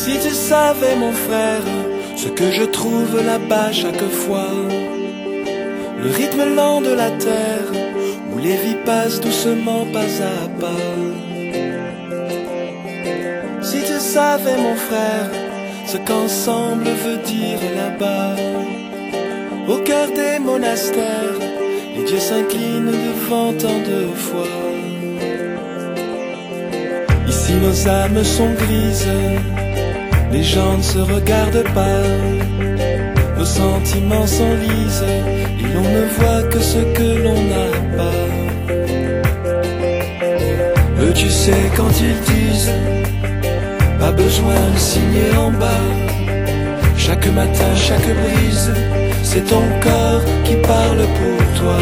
Si tu savais mon frère, ce que je trouve là-bas chaque fois, le rythme lent de la terre, où les vies passent doucement pas à pas. Si tu savais mon frère, ce qu'ensemble veut dire là-bas, au cœur des monastères, les dieux s'inclinent devant tant de foi. Ici nos âmes sont grises, les gens ne se regardent pas, nos sentiments s'enlisent et l'on ne voit que ce que l'on n'a pas. Eux tu sais quand ils disent, pas besoin de signer en bas, chaque matin, chaque brise, c'est ton corps qui parle pour toi.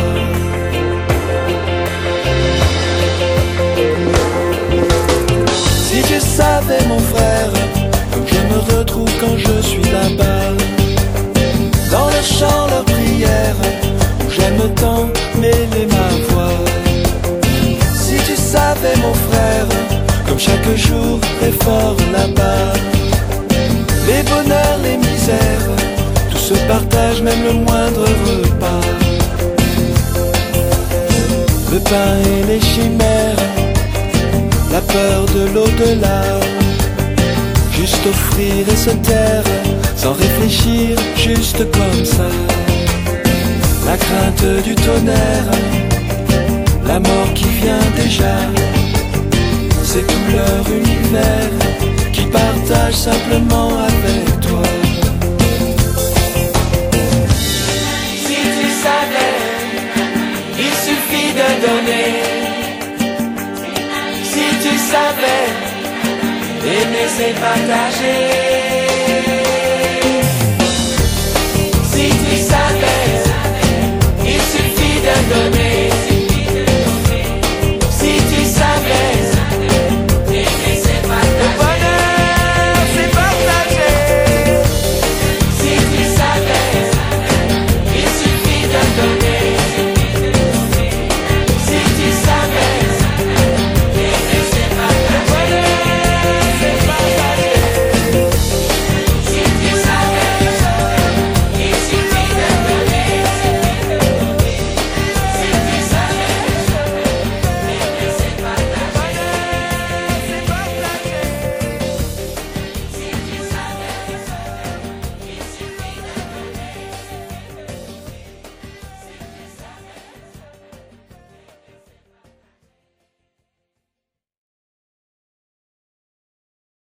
Si tu savais mon frère, comme je me retrouve quand je suis là-bas, dans le chant, leur prière, où j'aime tant mêler ma voix. Si tu savais mon frère, comme chaque jour est fort là-bas, les bonheurs, les misères, tout se partage, même le moindre repas. Le pain et les chimères, la peur de l'au-delà, juste offrir et se taire, sans réfléchir, juste comme ça. La crainte du tonnerre, la mort qui vient déjà, c'est tout leur univers qu'ils partagent simplement avec toi. Si tu savais, il suffit de donner. Si tu savais, aimer c'est partager.